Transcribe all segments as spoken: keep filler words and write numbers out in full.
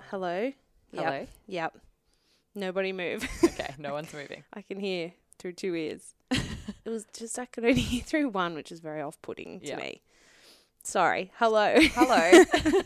Hello? Hello? Yep. Yep. Nobody move. Okay, no one's moving. I can hear through two ears. It was just I could only hear through one, which is very off-putting to Yeah. me. Sorry. Hello. Hello.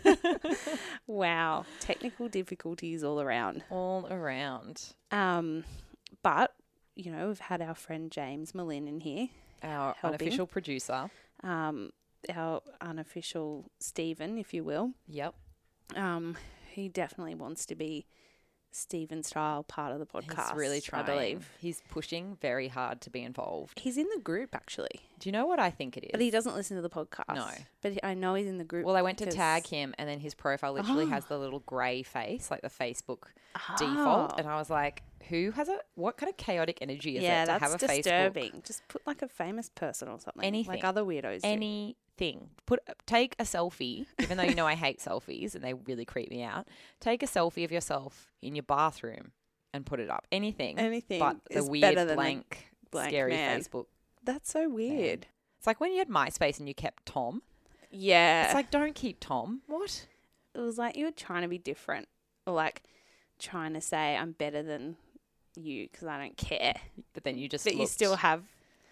Wow. Technical difficulties all around. All around. Um, but, you know, we've had our friend James Malin in here. Our Helping. unofficial producer. Um, our unofficial Stephen, if you will. Yep. Um, he definitely wants to be Stephen style part of the podcast. He's really trying. I believe. He's pushing very hard to be involved. He's in the group, actually. Do you know what I think it is? But he doesn't listen to the podcast. No. But he- I know he's in the group. Well, I went to because- tag him and then his profile literally Oh. has the little grey face, like the Facebook Oh. default. And I was like, who has a, what kind of chaotic energy is yeah, it to that's have a disturbing. Facebook? Just put like a famous person or something. Anything. Like other weirdos do. Anything. Put take a selfie, even though you know I hate selfies and they really creep me out. Take a selfie of yourself in your bathroom and put it up. Anything. Anything But the is weird better than a blank, blank scary man. Facebook. That's so weird. It's like when you had MySpace and you kept Tom. Yeah. It's like, don't keep Tom. What? it was like you were trying to be different. Or like trying to say I'm better than you because I don't care. But then you just But you looked- still have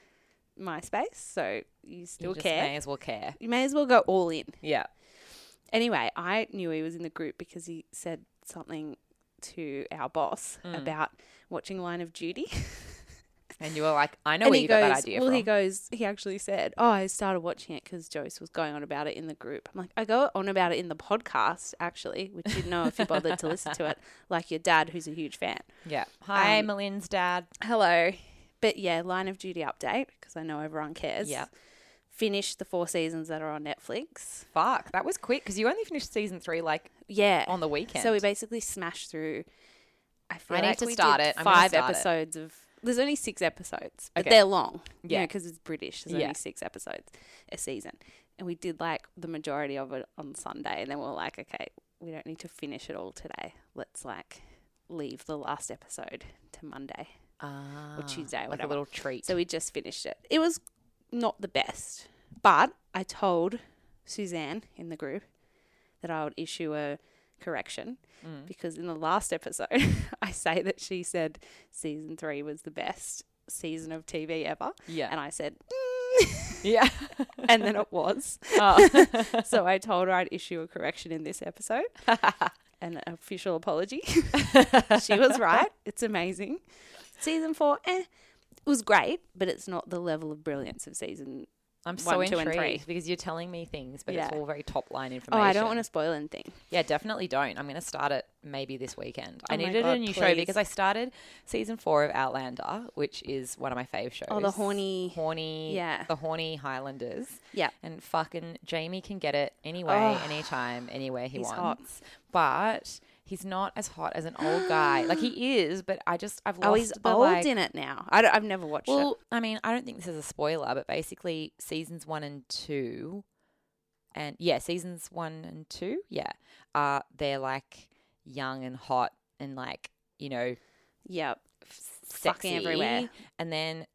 MySpace, so you still you just care. may as well care. You may as well go all in. Yeah. Anyway, I knew he was in the group because he said something to our boss Mm. about watching Line of Duty. And you were like, I know and where he you goes, got that idea well, from. he goes, he actually said, oh, I started watching it because Jose was going on about it in the group. I'm like, I go on about it in the podcast, actually, which you'd know if you bothered to listen to it, like your dad, who's a huge fan. Yeah. Hi, Um, Melin's dad. Hello. But yeah, Line of Duty update, because I know everyone cares. Yeah. Finished the four seasons that are on Netflix. Fuck, that was quick because you only finished season three like Yeah. on the weekend. So we basically smashed through. I feel I need like to we start did it. I'm gonna five start it. episodes of. There's only six episodes, but Okay. they're long. Yeah. Yeah, because it's British. There's Yeah. only six episodes a season, and we did like the majority of it on Sunday, and then we we're like, okay, we don't need to finish it all today. Let's like leave the last episode to Monday ah, or Tuesday, like whatever. a little treat. So we just finished it. It was not the best, but I told Suzanne in the group that I would issue a correction Mm. because in the last episode, I say that she said season three was the best season of T V ever. Yeah. And I said, mm. yeah. and then it was. Oh. So I told her I'd issue a correction in this episode, an official apology. She was right. It's amazing. Season four, eh, it was great, but it's not the level of brilliance of season. I'm so One, two, and intrigued three. because you're telling me things, but it's Yeah. all very top line Oh, information. I don't want to spoil anything. Yeah, definitely don't. I'm going to start it maybe this weekend. I Oh my needed a God, new show please. because I started season four of Outlander, which is one of my fave shows. Oh, the horny- horny, yeah. the horny Highlanders. Yeah. And fucking Jamie can get it anyway, Oh, anytime, anywhere he he's wants. But he's not as hot as an old guy. Like he is, but I just I've lost Oh, he's the old like, in it now. I don't, I've never watched it. well, I mean, I don't think this is a spoiler, but basically seasons one and two, and yeah, seasons one and two, yeah, uh, they're like young and hot and like, you know, Yep. f- Fucking sexy, everywhere. and then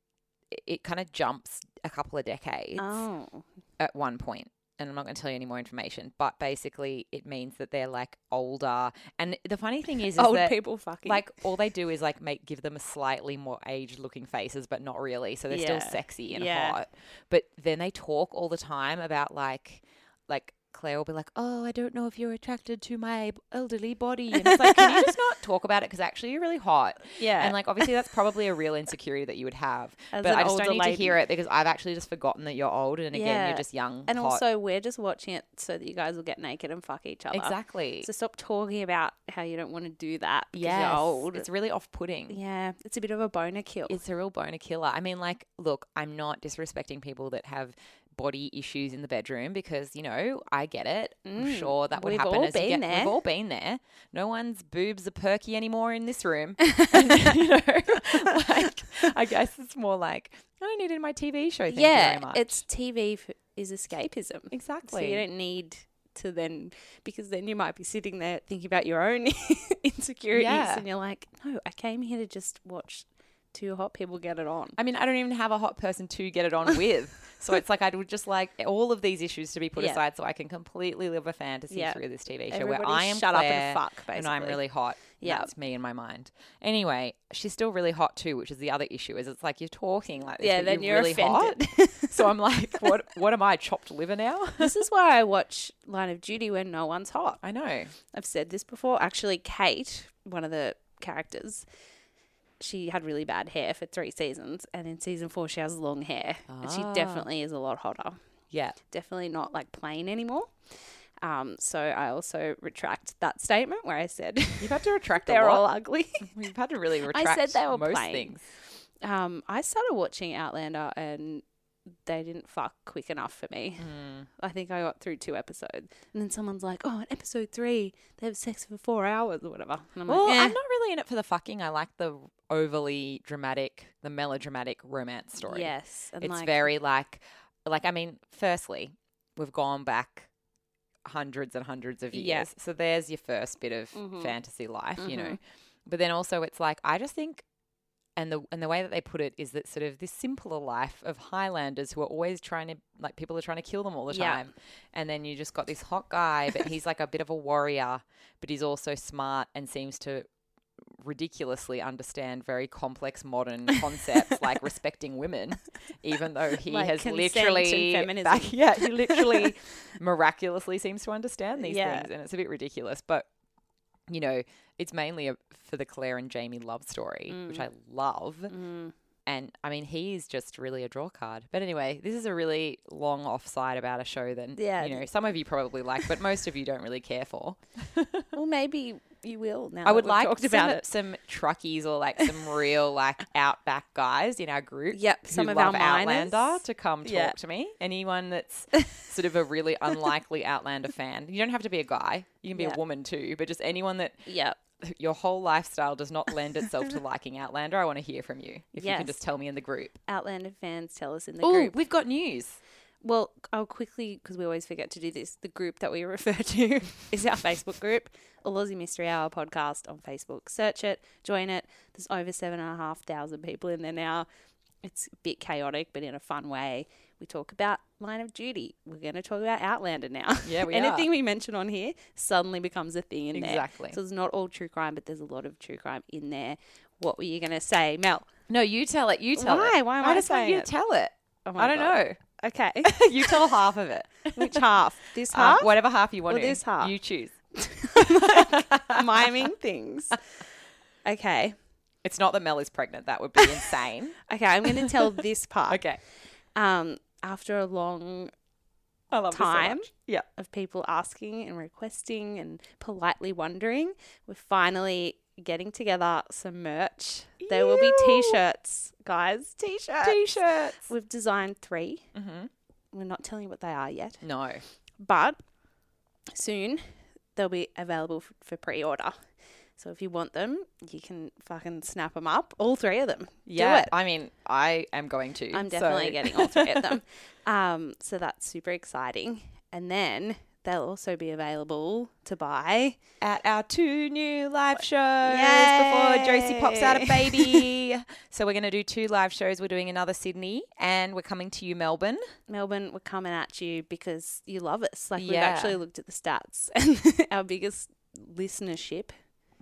it, it kind of jumps a couple of decades Oh. at one point. And I'm not going to tell you any more information, but basically it means that they're like older. And the funny thing is, is Old that people fucking. like all they do is like make give them a slightly more aged looking faces, but not really. So they're Yeah. still sexy and Yeah. hot. But then they talk all the time about like like Claire will be like, oh, I don't know if you're attracted to my elderly body. And it's like, can you just not talk about it? Because actually you're really hot. yeah. And like obviously that's probably a real insecurity that you would have. As but an I just older don't need lady. to hear it because I've actually just forgotten that you're old. And again, Yeah. you're just young. And hot. also, we're just watching it so that you guys will get naked and fuck each other. Exactly. So stop talking about how you don't want to do that because Yes. you're old. It's really off putting. Yeah, it's a bit of a boner kill. It's a real boner killer. I mean, like, look, I'm not disrespecting people that have body issues in the bedroom because, you know, I get it. I'm Mm, sure that would we've happen all as you been get. there. We've all been there. No one's boobs are perky anymore in this room. And, you know, like, I guess it's more like, I don't need it in my T V show. Thank you yeah, very much. it's T V f- is escapism. exactly. So you don't need to then, because then you might be sitting there thinking about your own insecurities Yeah. and you're like, no, I came here to just watch two hot people get it on. I mean, I don't even have a hot person to get it on with. So it's like I would just like all of these issues to be put Yeah. aside so I can completely live a fantasy Yeah. through this T V show Everybody where I am shut up Claire and fuck, and I'm basically. really hot. Yeah. That's me in my mind. Anyway, she's still really hot too, which is the other issue. Is it's like you're talking like this, Yeah, but then you're, you're really offended. hot. So I'm like, what? What am I, chopped liver now? This is why I watch Line of Duty when no one's hot. I know. I've said this before. Actually, Kate, one of the characters, she had really bad hair for three seasons, and in season four she has long hair, and she Ah. definitely is a lot hotter. Yeah. Definitely not like plain anymore. Um, so I also retract that statement where I said You've had to retract a they're lot. all ugly. You've had to really retract said they were most plain. things. um, I started watching Outlander, and they didn't fuck quick enough for me. Mm. I think I got through two episodes, and then someone's like, "Oh, in episode three, they have sex for four hours or whatever." And I'm Well, like, eh. I'm not really in it for the fucking. I like the overly dramatic, the melodramatic romance story. Yes, and It's like, very like, like I mean, firstly, we've gone back hundreds and hundreds of years. Yeah. So there's your first bit of Mhm. fantasy life, you know. Mhm. But then also it's like I just think and the and the way that they put it is that sort of this simpler life of Highlanders who are always trying to like people are trying to kill them all the Yeah. time. And then you just got this hot guy, but he's like a bit of a warrior, but he's also smart and seems to ridiculously understand very complex modern concepts like respecting women, even though he Like has consent literally and feminism. back, yeah, he literally miraculously seems to understand these Yeah. things, and it's a bit ridiculous. But you know, it's mainly a, for the Claire and Jamie love story, which I love. Mm. And I mean, he is just really a draw card. But anyway, this is a really long offside about a show that, Yeah. you know, some of you probably like, but most of you don't really care for. Well, maybe you will now. I that would we've like talked some, about it. some truckies or like some real like outback guys in our group. Yep, who some of love our minors. Outlander to come talk Yeah. to me. Anyone that's sort of a really unlikely Outlander fan. You don't have to be a guy. You can be Yeah. a woman too. But just anyone that Yep. your whole lifestyle does not lend itself to liking Outlander, I want to hear from you. If you Yes. can just tell me in the group. Outlander fans, tell us in the Oh, group. we've got news. Well, I'll quickly, because we always forget to do this, the group that we refer to is our Facebook group, A Aussie Mystery Hour Podcast on Facebook. Search it, join it. There's over seven and a half thousand people in there now. It's a bit chaotic, but in a fun way. We talk about Line of Duty. We're going to talk about Outlander now. Yeah, we Anything are. we mention on here suddenly becomes a thing in there. Exactly. So it's not all true crime, but there's a lot of true crime in there. What were you going to say, Mel? No, you tell it. You tell it. Why? Why am I just want saying you it? to tell it. Oh my I don't God. know. Okay. You tell half of it. Which half? This Um, half? whatever half you want Or to. this half? You choose. Miming things. Okay. It's not that Mel is pregnant. That would be insane. Okay, I'm going to tell this part. Okay. Um, after a long I love time this so much. Yeah. of people asking and requesting and politely wondering, we're finally getting together some merch. There will be Ew. t-shirts, guys. T-shirts. T-shirts. We've designed three. Mm-hmm. We're not telling you what they are yet, No. but soon they'll be available f- for pre-order. So if you want them, you can fucking snap them up. All three of them. Yeah. Do it. I mean, I am going to. I'm definitely so- getting all three of them. Um, so that's super exciting. And then they'll also be available to buy. at our two new live shows Yay. before Josie pops out a baby. So we're going to do two live shows. We're doing another Sydney and we're coming to you, Melbourne. Melbourne, we're coming at you because you love us. Like we've Yeah. actually looked at the stats and our biggest listenership.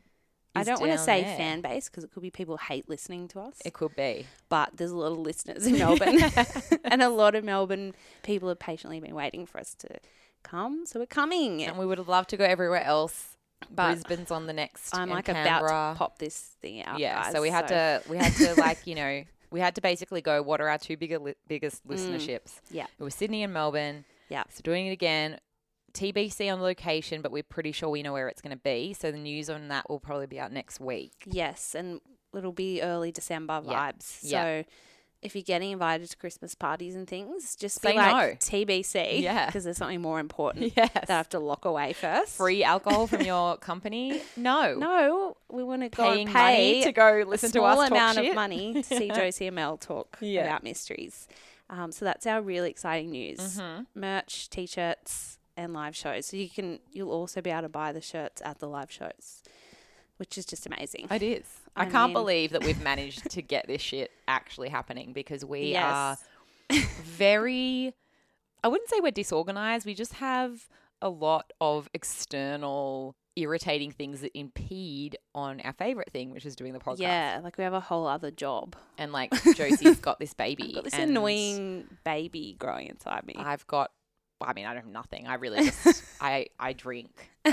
I Is don't want to down say there. fan base because it could be people hate listening to us. It could be. But there's a lot of listeners in Melbourne. And a lot of Melbourne people have patiently been waiting for us to come. So we're coming. And we would love to go everywhere else. But Brisbane's on the next. I'm and like Canberra. about to pop this thing out. Yeah, guys, so we had to we had to like, you know, we had to basically go what are our two bigger li- biggest listenerships. Mm. Yeah. It was Sydney and Melbourne. Yeah. So doing it again. T B C on location, but we're pretty sure we know where it's going to be. So the news on that will probably be out next week. Yes, and it'll be early December Yeah. vibes. So Yeah. if you're getting invited to Christmas parties and things, just Say be like no. T B C. Yeah. Because there's something more important Yes. that I have to lock away first. Free alcohol from your company? No. No, we want to go Paying and pay money to go a listen to small us talk amount shit? of money to see Josie and Mel talk Yeah. about mysteries. Um, so that's our really exciting news. Mm-hmm. Merch, t-shirts, and live shows. So you can, you'll also be able to buy the shirts at the live shows, which is just amazing. It is. I, I can't mean- believe that we've managed to get this shit actually happening because we Yes. are very, I wouldn't say we're disorganized. We just have a lot of external irritating things that impede on our favorite thing, which is doing the podcast. Yeah, like we have a whole other job. And like Josie's got this baby. I've got this and annoying baby growing inside me. I've got, well, I mean, I don't have nothing. I really just, I, I drink.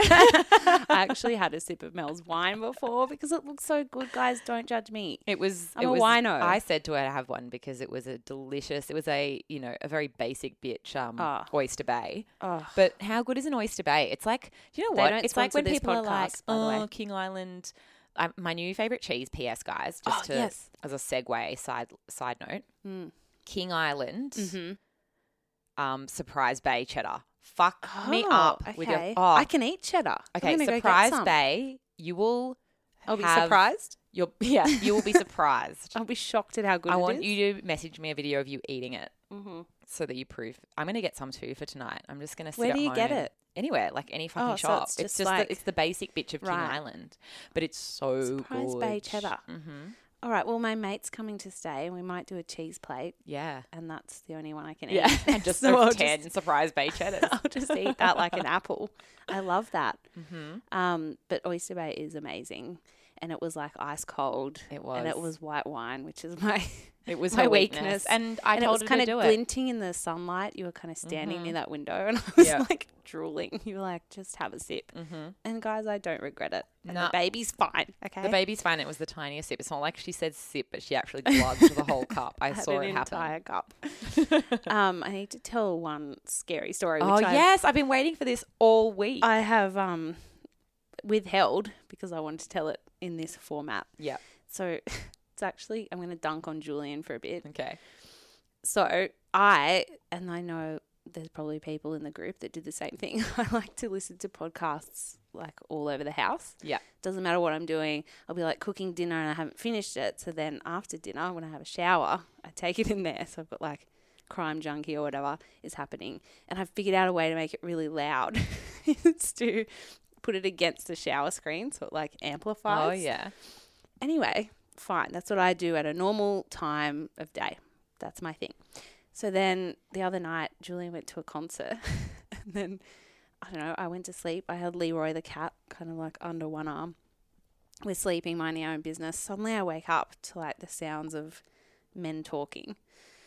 I actually had a sip of Mel's wine before because it looks so good, guys. Don't judge me. It was, I'm it a was, wino. I said to her to have one because it was a delicious, it was a, you know, a very basic bitch um, Oh. Oyster Bay. Oh, But how good is an Oyster Bay? It's like, do you know They what? don't It's like sponsor when this people are like, podcast, by the way. oh, King Island. Um, my new favorite cheese, P S guys, just Oh, to, yes. as a segue, side side note, Mm. King Island, Mm-hmm. um, Surprise Bay cheddar. Fuck me Oh, up okay. with your, oh, I can eat cheddar. I'm okay, gonna go get Surprise some. Bay, you will I'll be have- surprised. You'll, yeah, you will be surprised. I'll be shocked at how good I it want is. you to message me a video of you eating it Mm-hmm. so that you prove. I'm going to get some too for tonight. I'm just going to sit Where at do you get home. it? Anywhere, like any fucking Oh, so shop. it's it's just just like- the, it's the basic bitch of King Right. Island, but it's so Surprise good. Bay cheddar. Mm-hmm. All right. Well, my mate's coming to stay, and we might do a cheese plate, Yeah, and that's the only one I can yeah, eat. and just So so I'll ten just- Surprise Bay cheddars. I'll just eat that like an apple. I love that. Mm-hmm. Um, but Oyster Bay is amazing, and it was like ice cold. It was, and it was white wine, which is my it was my her weakness. weakness, and I and it told was her kind to of do it. glinting in the sunlight. You were kind of standing Mhm. near that window, and I was Yeah. like drooling. You were like, just have a sip. Mm-hmm. And guys, I don't regret it. And Nah. the baby's fine. Okay, The baby's fine. It was the tiniest sip. It's not like she said sip, but she actually glugged the whole cup. I, I had saw an it happen. entire cup. um, I need to tell one scary story. Which Oh I've- yes, I've been waiting for this all week. I have um withheld because I wanted to tell it in this format. Yeah. So it's actually I'm going to dunk on Julian for a bit. Okay. So I, and I know there's probably people in the group that did the same thing. I like to listen to podcasts like all over the house. Yeah. Doesn't matter what I'm doing. I'll be like cooking dinner and I haven't finished it. So then after dinner, when I have a shower, I take it in there. So I've got like Crime Junkie or whatever is happening. And I've figured out a way to make it really loud. It's to put it against the shower screen so it like amplifies. Oh yeah. Anyway, fine. That's what I do at a normal time of day. That's my thing. So then the other night, Julian went to a concert and then, I don't know, I went to sleep. I had Leroy the cat kind of like under one arm. We're sleeping, minding our own business. Suddenly I wake up to like the sounds of men talking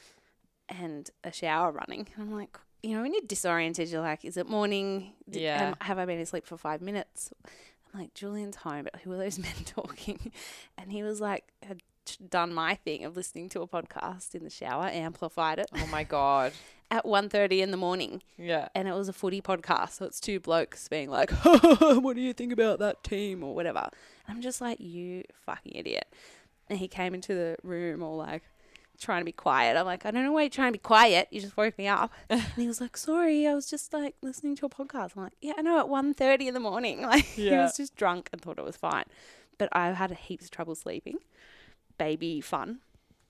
and a shower running. And I'm like, you know, when you're disoriented, you're like, is it morning? Did- Yeah. am- have I been asleep for five minutes? I'm like, Julian's home, but who are those men talking? And he was like, had t- done my thing of listening to a podcast in the shower, amplified it Oh my god. at one thirty in the morning. Yeah. And it was a footy podcast. So it's two blokes being like, what do you think about that team or whatever? And I'm just like, you fucking idiot. And he came into the room all like trying to be quiet. I'm like, I don't know why you're trying to be quiet. You just woke me up. And he was like, sorry, I was just like listening to a podcast. I'm like, yeah, I know, at one thirty in the morning. Like he Yeah. was just drunk and thought it was fine. But I had heaps of trouble sleeping. Baby fun.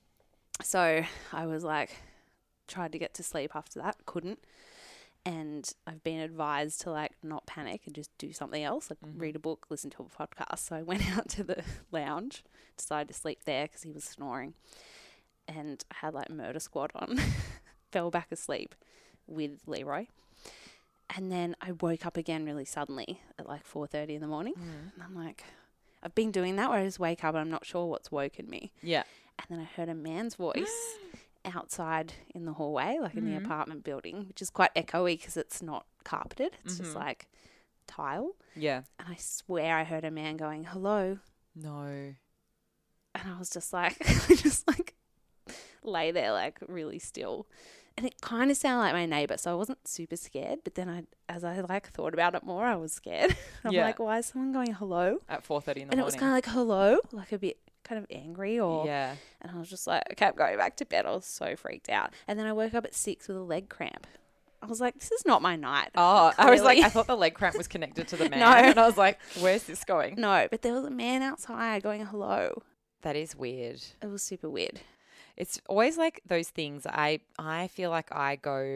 So I was like, tried to get to sleep after that, couldn't. And I've been advised to like not panic and just do something else, like Mhm. read a book, listen to a podcast. So I went out to the lounge, decided to sleep there because he was snoring, and I had like Murder Squad on, fell back asleep with Leroy. And then I woke up again really suddenly at like four thirty in the morning. Mm. And I'm like, I've been doing that where I just wake up and I'm not sure what's woken me. Yeah. And then I heard a man's voice outside in the hallway, like in the Mhm. apartment building, which is quite echoey because it's not carpeted. It's just Mhm. like tile. Yeah. And I swear I heard a man going, hello. No. And I was just like, I just like lay there like really still. And it kind of sounded like my neighbor. So I wasn't super scared. But then I, as I like thought about it more, I was scared. I'm Yeah. like, why is someone going hello? At four thirty in the And it was morning. kind of like hello, like a bit kind of angry or Yeah. and I was just like, okay, I'm going back to bed. I was so freaked out. And then I woke up at six with a leg cramp. I was like, this is not my night. Oh, I was like, Clearly. I thought the leg cramp was connected to the man. No. And I was like, where's this going? No, but there was a man outside going hello. That is weird. It was super weird. It's always like those things. I I feel like I go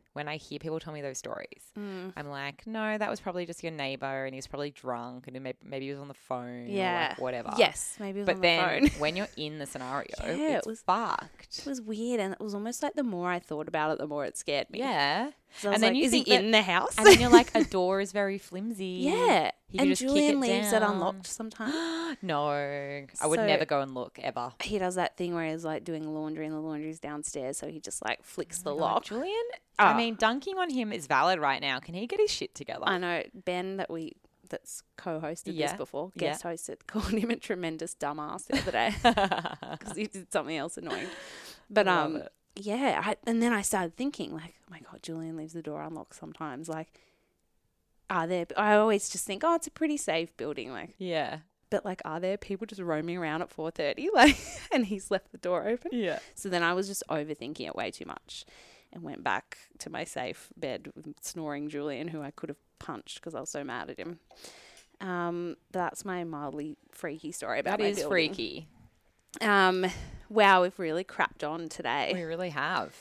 when I hear people tell me those stories, Mm. I'm like, no, that was probably just your neighbor and he was probably drunk and maybe, maybe he was on the phone Yeah. or like whatever. Yes, maybe it was But on then the phone. when you're in the scenario, Yeah, it's it was- fucked. It was weird, and it was almost like the more I thought about it, the more it scared me. Yeah. So I was And then like, you is he think that- in the house? And then you're like, a door is very flimsy. yeah. He could And just kick Julian it leaves it down. unlocked sometimes. No, I would So- never go and look ever. He does that thing where he's like doing laundry and the laundry's downstairs, so he just like flicks the Oh my God, lock. Julian, Oh. I mean, dunking on him is valid right now. Can he get his shit together? I know Ben that we that's co-hosted Yeah. this before, Yeah. guest hosted, called him a tremendous dumbass the other day because he did something else annoying. But Love um, it. yeah, I, and then I started thinking like, oh my God, Julian leaves the door unlocked sometimes. Like, are there? I always just think, oh, it's a pretty safe building, like. Yeah. But like, are there people just roaming around at four thirty, like, and he's left the door open? Yeah. So then I was just overthinking it way too much, and went back to my safe bed with snoring Julian, who I could have punched because I was so mad at him. Um, that's my mildly freaky story about That my is building. freaky. Um, wow, we've really crapped on today. We really have.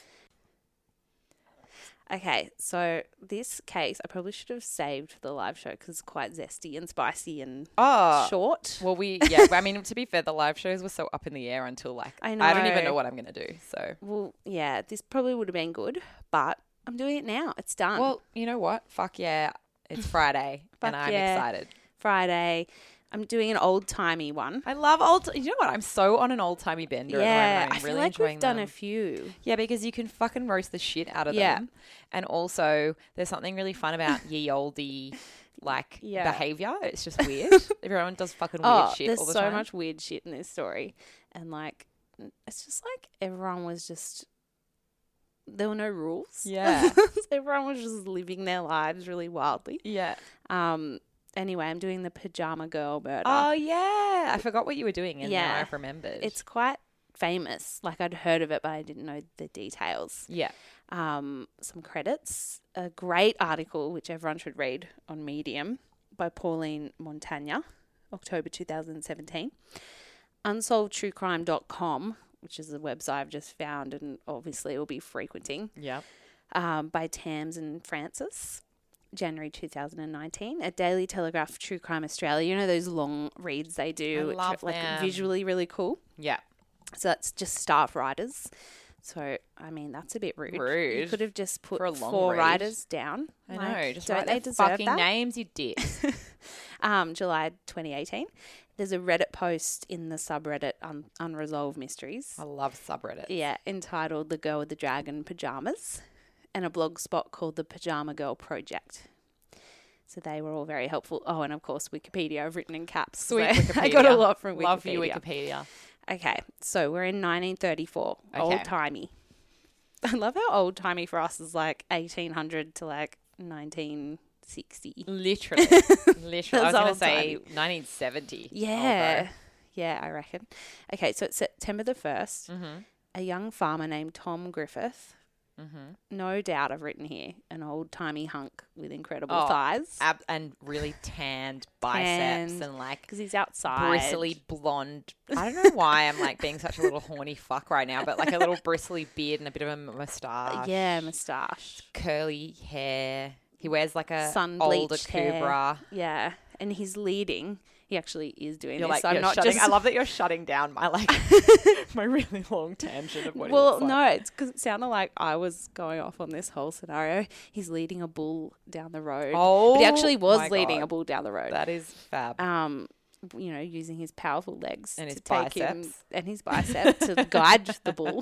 Okay, so this case I probably should have saved for the live show because it's quite zesty and spicy and Oh. short. Well, we, yeah, I mean, to be fair, the live shows were so up in the air until like, I I don't even know. know what I'm going to do. So, Well, yeah, this probably would have been good, but I'm doing it now. It's done. well, you know what? Fuck yeah. It's Friday and Fuck I'm yeah. excited. Friday. I'm doing an old timey one. I love old, you know what? I'm so on an old timey bender Yeah, at the moment. I I'm feel really like enjoying we've done them. a few. Yeah, because you can fucking roast the shit out of Yeah. them. And also, there's something really fun about ye olde like Yeah. behavior. It's just weird. Everyone does fucking weird Oh, shit there's all the so time. much weird shit in this story, and like, it's just like everyone was just. There were no rules. Yeah. Everyone was just living their lives really wildly. Yeah. Um. Anyway, I'm doing the pajama girl murder. Oh yeah, I forgot what you were doing, and now Yeah. I've remembered. It's quite famous. Like, I'd heard of it, but I didn't know the details. yeah. Um, some credits. A great article, which everyone should read, on Medium by Pauline Montagna, October two thousand seventeen. unsolved true crime dot com, which is a website I've just found and obviously will be frequenting, Yeah. um, by Tams and Francis, January two thousand nineteen. A Daily Telegraph True Crime Australia. You know those long reads they do, I which love are like them. visually really cool. Yeah. So that's just staff writers. So, I mean, that's a bit rude. You Rude. could have just put For a long four read. writers down. I Like, know. Just don't write they their deserve fucking that? names, you dicks. Um, July twenty eighteen. There's a Reddit post in the subreddit Un- Unresolved Mysteries. I love subreddit. Yeah, entitled The Girl with the Dragon Pajamas, and a blog spot called The Pajama Girl Project. So they were all very helpful. Oh, and of course, Wikipedia I've written in caps. Sweet So Wikipedia. I got a lot from Wikipedia. Love you, Wikipedia. Okay, so we're in nineteen thirty-four. Okay. Old timey. I love how old timey for us is like eighteen hundred to like nineteen sixty. Literally. Literally. I was That's going to old say nineteen seventy. Yeah. Yeah, I reckon. Okay, so it's September the first. Mm-hmm. A young farmer named Tom Griffith. Mm-hmm. No doubt I've written here. An old timey hunk with incredible Oh, thighs. Ab- and really tanned biceps Tanned. and like Because he's outside. bristly blonde. I don't know why I'm like being such a little horny fuck right now, but like a little bristly beard and a bit of a moustache. Yeah, moustache. Curly hair. He wears like a Sun older bleached hair. Cobra. Yeah. And he's leading. He actually is doing You're this. like, so I'm you're not shutting, just. I love that you're shutting down my like my really long tangent of what he Well, looks like. no, it's because it sounded like I was going off on this whole scenario. He's leading a bull down the road. Oh, but he actually was my leading God. a bull down the road. That is fab. Um, you know, using his powerful legs And to his take him biceps. and his bicep to guide the bull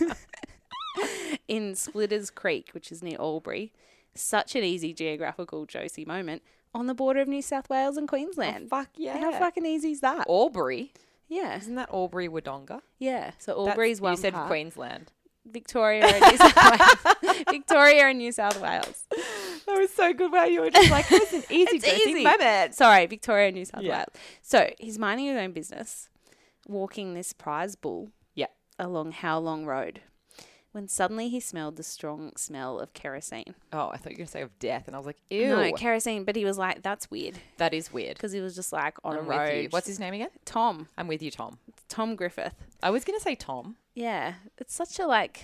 in Splitters Creek, which is near Albury. Such an easy geographical Josie moment on the border of New South Wales and Queensland. Oh, fuck yeah. How fucking easy is that? Albury. Yeah, Isn't that Albury Wodonga? yeah. So That's- Albury's one You said part. Queensland. Victoria and New South Wales. Victoria and New South Wales. That was so good. Wow, you were just like, it was an easy, It's Josie easy. moment. Sorry, Victoria and New South Yeah. Wales. So he's minding his own business, walking this prize bull Yeah. along Howlong Road, when suddenly he smelled the strong smell of kerosene. Oh, I thought you were going to say of death, and I was like, ew. No, kerosene, but he was like, that's weird, that is weird. because he was just like on I'm a with road. you. What's his name again? Tom. I'm with you, Tom. Tom Griffith. I was going to say Tom. Yeah, it's such a like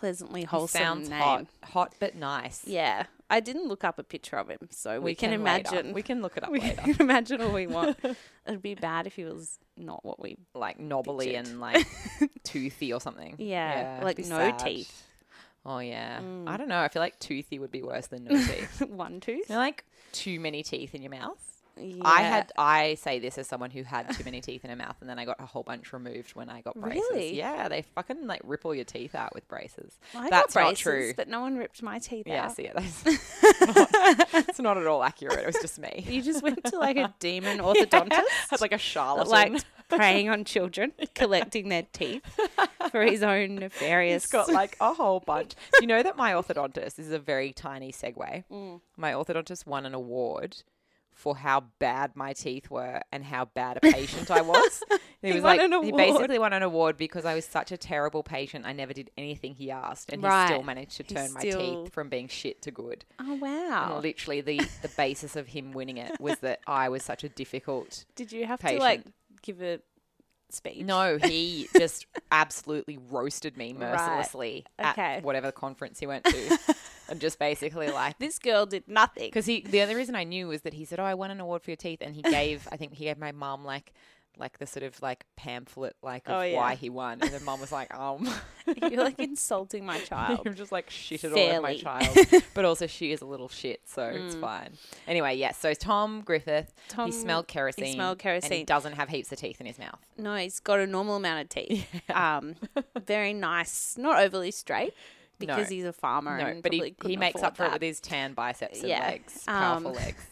pleasantly He wholesome sounds name. hot, hot but nice. Yeah. I didn't look up a picture of him, so we, We can, can later. imagine. We can look it up we later. can imagine all we want. It'd be bad if he was not what we. Like knobbly Pictured. and like toothy or something. Yeah, like it'd be no sad. teeth. Oh yeah. Mm. I don't know. I feel like toothy would be worse than no teeth. One tooth. You know, like too many teeth in your mouth. Yeah. I had. I say this as someone who had too many teeth in her mouth, and then I got a whole bunch removed when I got braces. Really? Yeah, they fucking like rip all your teeth out with braces. I That's got not braces, true. but no one ripped my teeth Yeah, out. see, that's not, it's not at all accurate. It was just me. You just went to like a demon orthodontist, Had like a that charlatan. liked preying on children, collecting their teeth for his own nefarious. He's got like a whole bunch. Do you know that my orthodontist, this is a very tiny segue, Mm. my orthodontist won an award for how bad my teeth were and how bad a patient I was. He, He was won like, an he award. basically won an award because I was such a terrible patient. I never did anything he asked, and Right. he still managed to He turn my still- teeth from being shit to good. Oh And wow! literally, the the basis of him winning it was that I was such a difficult. Did you have patient. to like give a speech? No, he just absolutely roasted me Right. mercilessly Okay. at whatever conference he went to, and just basically like. This girl did nothing. Because he, the only reason I knew was that he said, "Oh, I won an award for your teeth," and he gave, I think he gave my mum like, like the sort of like pamphlet like of Oh, yeah. why he won, and then mum was like, "Um, You're like insulting my child. you've just like shitted all over my Fairly. child," but also she is a little shit, so it's Mm. fine. Anyway, yes. So Tom Griffith, Tom, he smelled kerosene. smelled and he kerosene. doesn't have heaps of teeth in his mouth. No, he's got a normal amount of teeth. Um, very nice, not overly straight because No. he's a farmer. No, and but he, probably he couldn't makes afford up for it that. with his tan biceps and Yeah. legs, powerful Um, legs.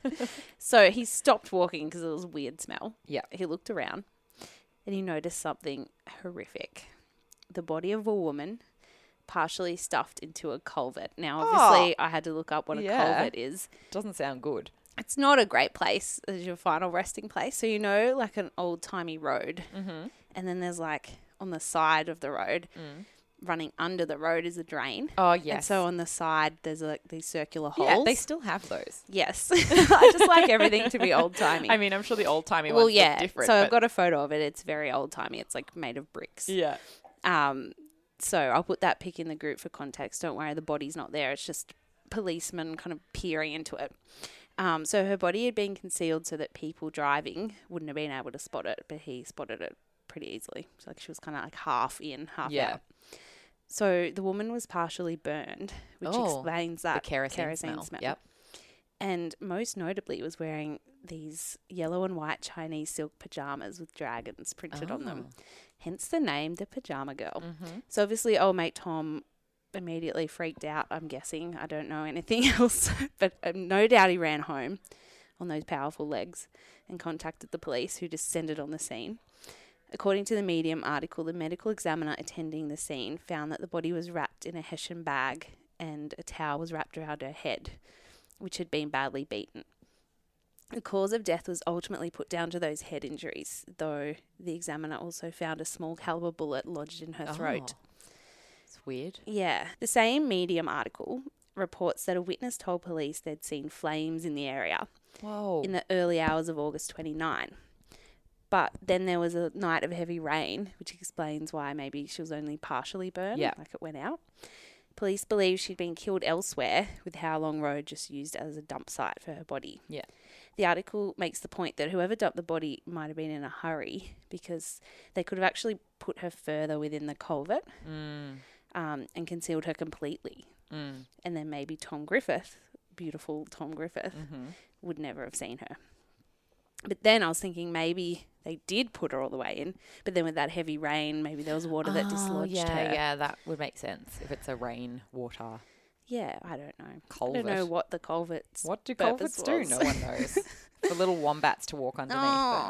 So he stopped walking because it was a weird smell. Yeah. He looked around and he noticed something horrific. The body of a woman partially stuffed into a culvert. Now, obviously, I had to look up what a Yeah. culvert is. Doesn't sound good. It's not a great place as your final resting place. So, you know, like an old-timey road. Mm-hmm. And then there's like on the side of the road, Mm. running under the road is a drain. Oh And yes. so on the side, there's like these circular holes. yeah, they still have those. Yes. I just like everything to be old-timey. I mean, I'm sure the old timey well, ones yeah. look different. So I've but- got a photo of it. It's very old-timey. It's like made of bricks. yeah. Um, so I'll put that pic in the group for context. Don't worry, the body's not there. It's just policemen kind of peering into it. Um, so her body had been concealed so that people driving wouldn't have been able to spot it, but he spotted it pretty easily. So like she was kind of like half in, half Yeah. out. So the woman was partially burned, which Oh, explains The that kerosene, smell. Yep. And most notably was wearing these yellow and white Chinese silk pajamas with dragons printed on them. Hence the name, the Pajama Girl. Mm-hmm. So obviously old mate Tom immediately freaked out, I'm guessing. I don't know anything else. But um, no doubt he ran home on those powerful legs and contacted the police, who descended on the scene. According to the Medium article, the medical examiner attending the scene found that the body was wrapped in a Hessian bag and a towel was wrapped around her head, which had been badly beaten. The cause of death was ultimately put down to those head injuries, though the examiner also found a small caliber bullet lodged in her throat. Oh, it's weird. Yeah. The same Medium article reports that a witness told police they'd seen flames in the area Whoa. in the early hours of August twenty-ninth. But then there was a night of heavy rain, which explains why maybe she was only partially burned, Yeah. like it went out. Police believe she'd been killed elsewhere, with Howlong Road just used as a dump site for her body. Yeah. The article makes the point that whoever dumped the body might have been in a hurry because they could have actually put her further within the culvert Mm, um, and concealed her completely. mm, And then maybe Tom Griffith, beautiful Tom Griffith, mm-hmm. would never have seen her. But then I was thinking maybe they did put her all the way in, but then with that heavy rain, maybe there was water that dislodged yeah, her. Yeah, that would make sense if it's a rain water Yeah, I don't know. culvert. I don't know what the culvert's What do purpose culverts do? was. No one knows. For little wombats to walk underneath.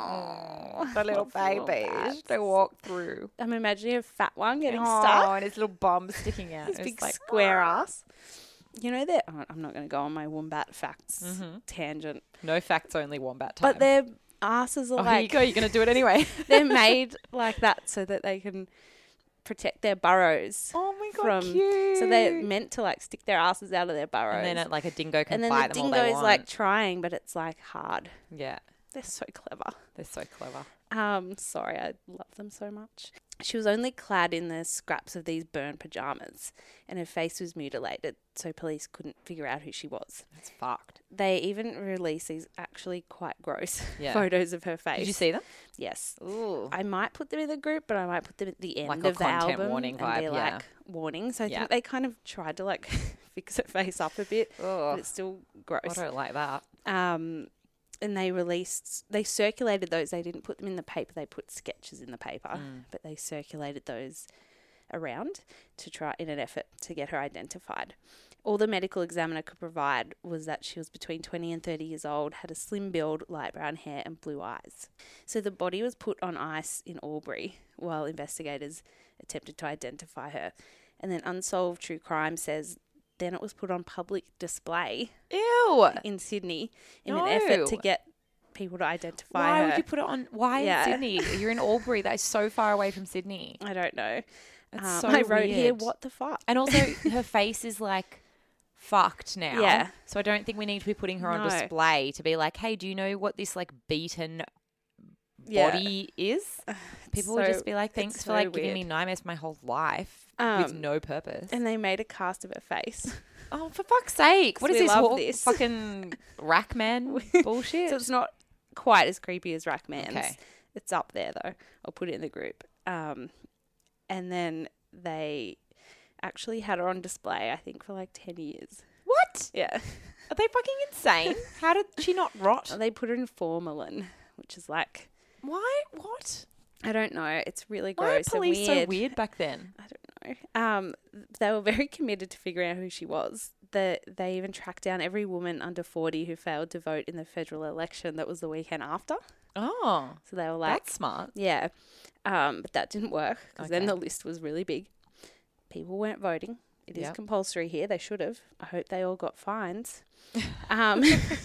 Oh, but, the little poor little babies bats. to walk through. I'm imagining a fat one getting oh, stuck. and his little bum sticking out. His It's big like, square "Ah." ass. You know that oh, I'm not going to go on my wombat facts Mhm. tangent, No facts, only wombat time. but their asses are oh, here you like go. You're going to do it anyway. they're made like that so that they can protect their burrows. Oh my god, From- cute. So they're meant to like stick their asses out of their burrows. and then uh, like a dingo can and then bite the them all they dingo's want. like trying, but it's like hard. yeah. They're so clever. They're so clever. Um, sorry, I love them so much. She was only clad in the scraps of these burned pajamas, and her face was mutilated, so police couldn't figure out who she was. That's fucked. They even released these actually quite gross Yeah. photos of her face. Did you see them? Yes. Ooh. I might put them in the group, but I might put them at the end Like a of the content album warning and be vibe, like yeah. warning. So I Yeah. think they kind of tried to like fix her face up a bit, but Oh, it's still I gross. don't like that. Um, and they released, they circulated those. They didn't put them in the paper. They put sketches in the paper, Mm. but they circulated those around to try in an effort to get her identified. All the medical examiner could provide was that she was between twenty and thirty years old, had a slim build, light brown hair and blue eyes. So the body was put on ice in Albury while investigators attempted to identify her. And then Unsolved True Crime says then it was put on public display Ew. in Sydney in No. an effort to get people to identify Why her. would you put it on? Why Yeah. in Sydney? You're in Albury. That is so far away from Sydney. I don't know. That's Um, so I wrote here, weird. what the fuck? And also, her face is like fucked now. Yeah. So I don't think we need to be putting her on No. display to be like, hey, do you know what this like beaten Yeah. body is? People so- would just be like, it's thanks so for like giving me weird. nightmares my whole life with Um, no purpose. And they made a cast of her face. Oh, for fuck's sake! What is we this? love whole this. fucking Rackman bullshit? So it's not quite as creepy as Rackman's. Okay. It's up there though. I'll put it in the group. Um, and then they actually had her on display, I think, for like ten years. What? Yeah. Are they fucking insane? How did she not rot? They put her in formalin, which is like, Why? What? I don't know. It's really Why are gross police and so weird. weird back then? I don't know. Um, they were very committed to figuring out who she was. The, they even tracked down every woman under forty who failed to vote in the federal election that was the weekend after. Oh, So they were like, that's smart. yeah. Um, but that didn't work because then Okay. the list was really big. People weren't voting. It is Yep. compulsory here. They should have. I hope they all got fines. um,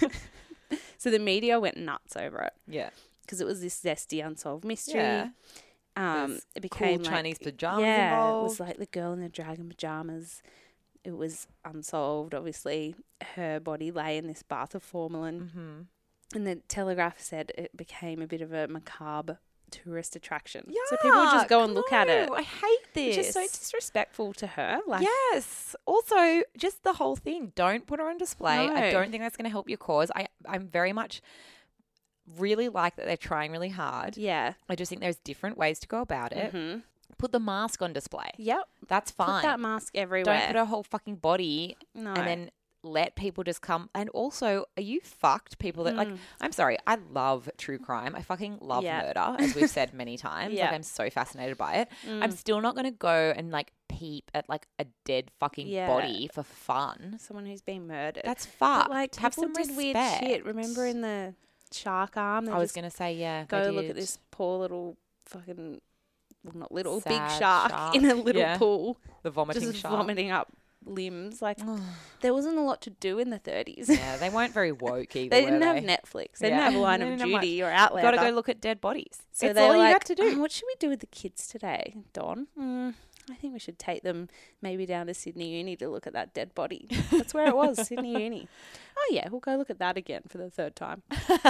so the media went nuts over it Yeah. because it was this zesty unsolved mystery. Yeah. Um, There's it became cool like, Chinese pajamas yeah, involved. it was like the girl in the dragon pajamas. It was unsolved. Obviously, her body lay in this bath of formalin, Mm-hmm. and the Telegraph said it became a bit of a macabre tourist attraction. So people would just go and look at it. No, I hate this. Which is so disrespectful to her. Like, Yes. Also, just the whole thing. Don't put her on display. I No. don't think that's going to help your cause. I, I'm very much really like that they're trying really hard. yeah. I just think there's different ways to go about it. Mm-hmm. Put the mask on display. Yep. That's fine. Put that mask everywhere. Don't put her whole fucking body no. and then let people just come. And also, are you fucked? People that, like, Mm. I'm sorry, I love true crime. I fucking love Yeah. murder, as we've said many times. Yeah. Like, I'm so fascinated by it. Mm. I'm still not going to go and, like, peep at, like, a dead fucking Yeah. body for fun. someone who's been murdered. That's But, fucked. like, Have people some did weird respect. shit. Remember in the shark arm? They I was just going to say, yeah. go they look at did. this poor little fucking, well, not little, Sad big shark, shark. in a little Yeah. pool, The vomiting just shark. vomiting up limbs. Like, there wasn't a lot to do in the thirties. Yeah, they weren't very woke either. They didn't were have they? Netflix. They Yeah. didn't have Line They of didn't have much. Duty or Outlander. Got to go look at dead bodies. So it's they all were you like, got to do. "Oh, what should we do with the kids today, Don? Mm, I think we should take them maybe down to Sydney Uni to look at that dead body. That's where it was, Sydney Uni. Oh, yeah, we'll go look at that again for the third time.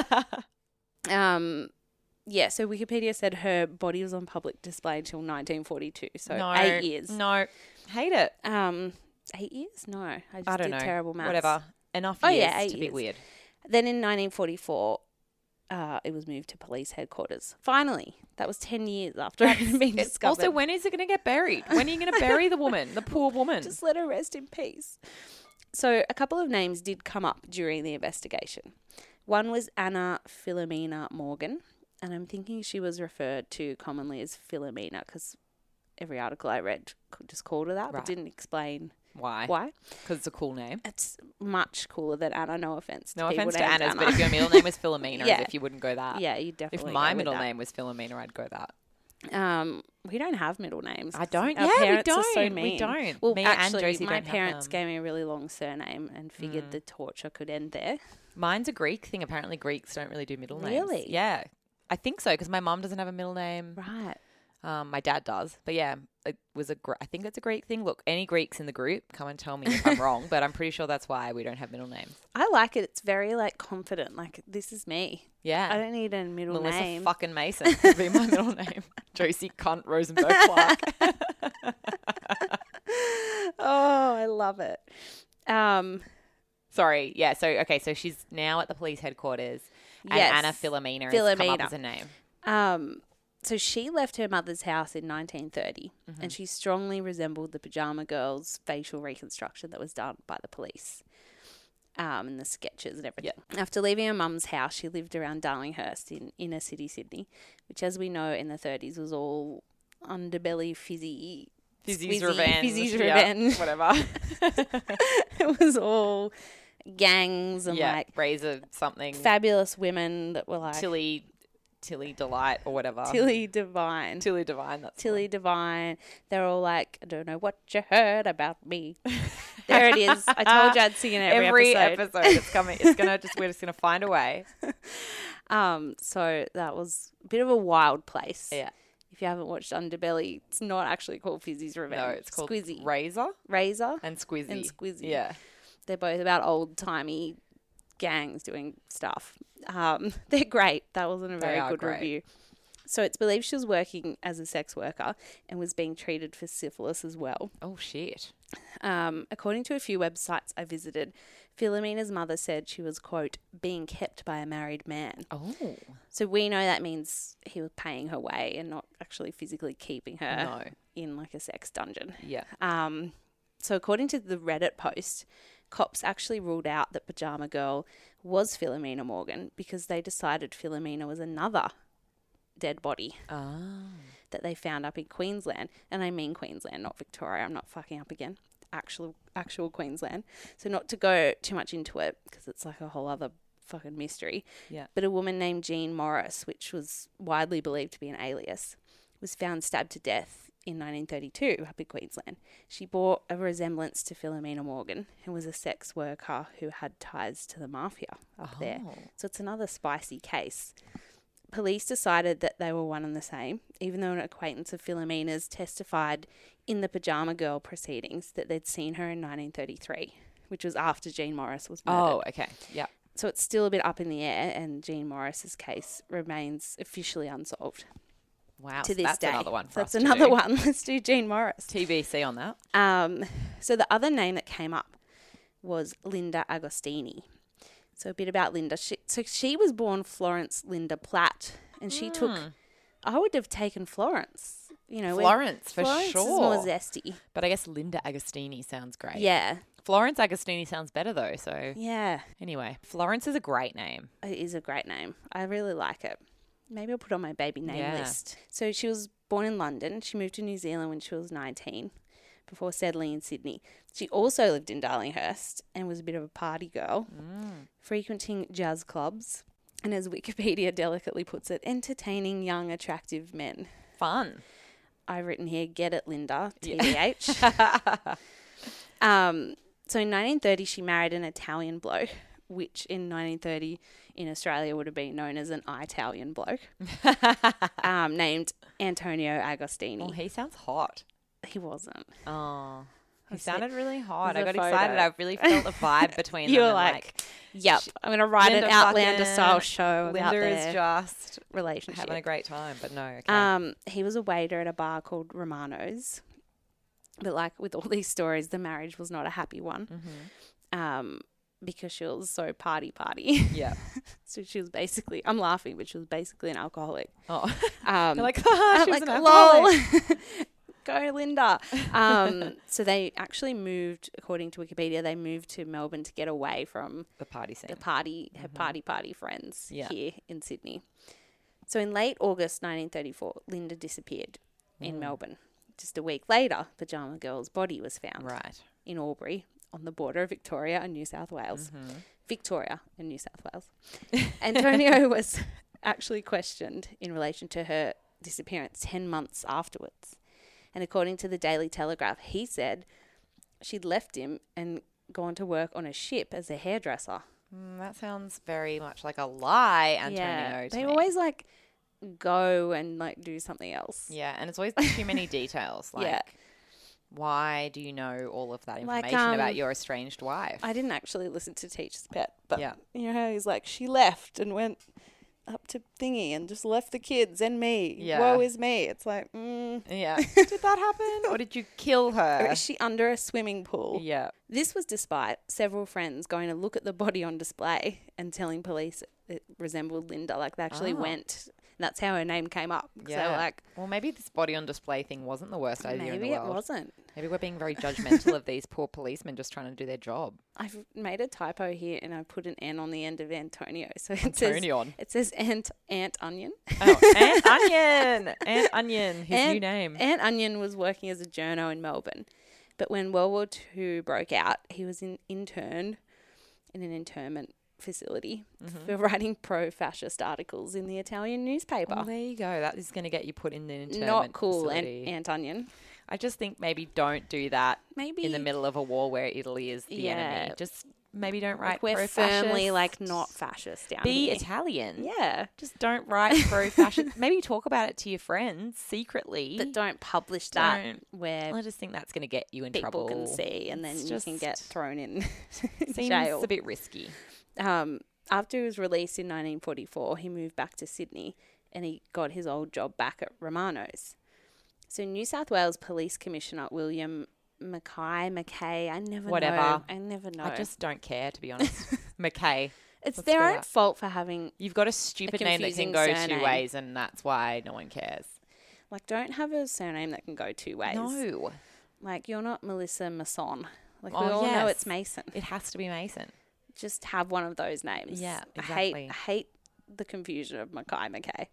Um, yeah, so Wikipedia said her body was on public display until nineteen forty-two, so no, eight years. No, hate it. Um, eight years? No, I just I don't did know. terrible maths. Whatever. Enough Oh, years yeah, eight to years. be weird. Then in nineteen forty-four, uh, it was moved to police headquarters. Finally, that was ten years after it had been It's discovered. also, when is it going to get buried? When are you going to bury the woman, the poor woman? Just let her rest in peace. So a couple of names did come up during the investigation. One was Anna Philomena Morgan, and I'm thinking she was referred to commonly as Philomena because every article I read c- just called her that, Right. but didn't explain Why? why. Because it's a cool name. It's much cooler than Anna, no offense. No people offense to named Anna's, Anna. but if your middle name was Philomena, Yeah. as if you wouldn't go that. yeah, you If definitely my go with middle that. name was Philomena, I'd go that. Um, we don't have middle names. I don't. Our yeah, we parents don't. are so We mean. don't. Well, Me actually, and Josie my don't have parents them. gave me a really long surname and figured Mm. the torture could end there. Mine's a Greek thing. Apparently, Greeks don't really do middle names. Really? Yeah. I think so, because my mum doesn't have a middle name. Right. Um, my dad does. But yeah, it was a Gre- I think it's a Greek thing. Look, any Greeks in the group, come and tell me if I'm wrong, but I'm pretty sure that's why we don't have middle names. I like it. It's very like confident. Like this is me. Yeah. I don't need a middle Melissa name. fucking Mason would be my middle name. Josie Cunt Rosenberg Clark. Oh, I love it. Um, Sorry. Yeah. So, okay. So she's now at the police headquarters. And Yes. Anna Philomena has come up Philomena. as a name. um, so she left her mother's house in nineteen thirty, Mm-hmm. and she strongly resembled the pajama girl's facial reconstruction that was done by the police. Um, and the sketches and everything. After leaving her mum's house, she lived around Darlinghurst in inner city Sydney, which, as we know, in the thirties was all underbelly fizzy, Fizzy's squizzy, Revenge. Fizzy's Yeah, Revenge. whatever. It was all gangs and yeah. like Razor something. fabulous women that were like Tilly, Tilly Delight or whatever. Tilly Divine. Tilly Divine. That's the Tilly Divine. They're all like, I don't know what you heard about me. There it is. I told you I'd sing it every, Every episode. episode it's coming. It's gonna just we're just gonna find a way. Um, so that was a bit of a wild place. Yeah. If you haven't watched Underbelly, it's not actually called Fizzy's Revenge. No, it's called Squizzy. Razor Razor. and Squizzy. And Squizzy. Yeah. They're both about old timey gangs doing stuff. Um, they're great. That wasn't a They very are good great. review. So it's believed she was working as a sex worker and was being treated for syphilis as well. Oh shit. Um, according to a few websites I visited, Philomena's mother said she was, quote, being kept by a married man. Oh. So we know that means he was paying her way and not actually physically keeping her No. in like a sex dungeon. Yeah. Um, so according to the Reddit post, cops actually ruled out that Pajama Girl was Philomena Morgan because they decided Philomena was another dead body Oh. that they found up in Queensland. And I mean Queensland, not Victoria. I'm not fucking up again. Actual, actual Queensland. So not to go too much into it because it's like a whole other fucking mystery. Yeah. But a woman named Jean Morris, which was widely believed to be an alias, was found stabbed to death in nineteen thirty-two up in Queensland. She bore a resemblance to Philomena Morgan and was a sex worker who had ties to the mafia up there. Oh. So it's another spicy case. Police decided that they were one and the same, even though an acquaintance of Philomena's testified in the Pajama Girl proceedings that they'd seen her in nineteen thirty-three, which was after Jean Morris was murdered. Oh, okay. Yeah. So it's still a bit up in the air, and Jean Morris's case remains officially unsolved Wow. to so this that's day. another one for That's us to another do. one. Let's do Jean Morris. T B C on that. Um, so the other name that came up was Linda Agostini. So a bit about Linda. She, so she was born Florence Linda Platt, and she took. I would have taken Florence. You know, where- Florence, for Florence sure. is more zesty. But I guess Linda Agostini sounds great. Yeah, Florence Agostini sounds better though. So yeah, anyway, Florence is a great name. it is a great name. I really like it. Maybe I'll put it on my baby name Yeah. list. So she was born in London. She moved to New Zealand when she was nineteen before settling in Sydney. She also lived in Darlinghurst and was a bit of a party girl, frequenting jazz clubs and, as Wikipedia delicately puts it, entertaining young, attractive men. Fun. I've written here, get it, Linda, T B H. um, so in nineteen thirty, she married an Italian bloke, which in nineteen thirty in Australia would have been known as an Italian bloke, um, named Antonio Agostini. Well, he sounds hot. He wasn't. Oh. He I see- sounded really hot. I There's got a excited. photo. I really felt the vibe between You them. were and, like, Yep, sh- I'm going to write Linda an Outlander fucking- style show about Linda their is just relationship. having a great time, but no. Okay. Um, he was a waiter at a bar called Romano's. But like with all these stories, the marriage was not a happy one. Mm-hmm. Um, because she was so party party. Yeah. So she was basically, I'm laughing, but she was basically an alcoholic. Oh. Um, You're like, haha, I'm she was like, an lol. alcoholic. Go, Linda. Um, so they actually moved, according to Wikipedia, they moved to Melbourne to get away from The party scene. the party, her party party friends Yeah. here in Sydney. So in late August nineteen thirty-four, Linda disappeared in Melbourne. Just a week later, Pajama Girl's body was found Right. in Albury on the border of Victoria and New South Wales. Mm-hmm. Victoria and New South Wales. Antonio was actually questioned in relation to her disappearance ten months afterwards. And according to the Daily Telegraph, he said she'd left him and gone to work on a ship as a hairdresser. Mm, that sounds very much like a lie, Antonio. yeah, to they me. always like go and like do something else. Yeah, and it's always too many details. Like, Yeah. why do you know all of that Like, information um, about your estranged wife? I didn't actually listen to Teacher's Pet, but Yeah. you know how he's like, she left and went up to thingy and just left the kids and me. Yeah. Woe is me. It's like, mm. Yeah. Did that happen? Or did you kill Or her? is she under a swimming pool? Yeah. This was despite several friends going to look at the body on display and telling police it resembled Linda. Like, they actually Oh. went. And that's how her name came up. Yeah. They Yeah. were like, Well, maybe this body on display thing wasn't the worst idea in the maybe it world. wasn't. Maybe we're being very judgmental of these poor policemen just trying to do their job. I've made a typo here and I put an N on the end of Antonio. So it says, Antonion. it says Ant, Ant Onion. Oh, Ant Onion. Ant Onion, his Ant- new name. Ant Onion was working as a journo in Melbourne. But when World War Two broke out, he was in interned in an internment facility Mm-hmm. for writing pro-fascist articles in the Italian newspaper. Well, there you go. That is going to get you put in the internment Not cool, Ant, facility. Ant Onion. I just think maybe don't do that Maybe in the middle of a war where Italy is the Yeah. enemy. Just maybe don't write like we're pro-fascist. firmly like not fascist down Be here. Italian. Yeah. Just don't write pro-fascist. Maybe talk about it to your friends secretly. But don't publish that Don't. where I just think that's going to get you in people trouble. can see and then It's you can get just- thrown in Seems jail. a bit risky. Um, after he was released in nineteen forty-four, he moved back to Sydney and he got his old job back at Romano's. So New South Wales Police Commissioner William Mackay, Mackay, I never Whatever. know. I never know. I just don't care, to be honest. McKay. it's let's their go own that. fault for having, You've got a stupid name that can confusing go surname. two ways, and that's why no one cares. like, don't have a surname that can go two ways. No. Like, you're not Melissa Masson. Like, Oh, we all know yes. it's Mason. It has to be Mason. Just have one of those names. Yeah, I hate, exactly. I hate the confusion of Mackay Mackay.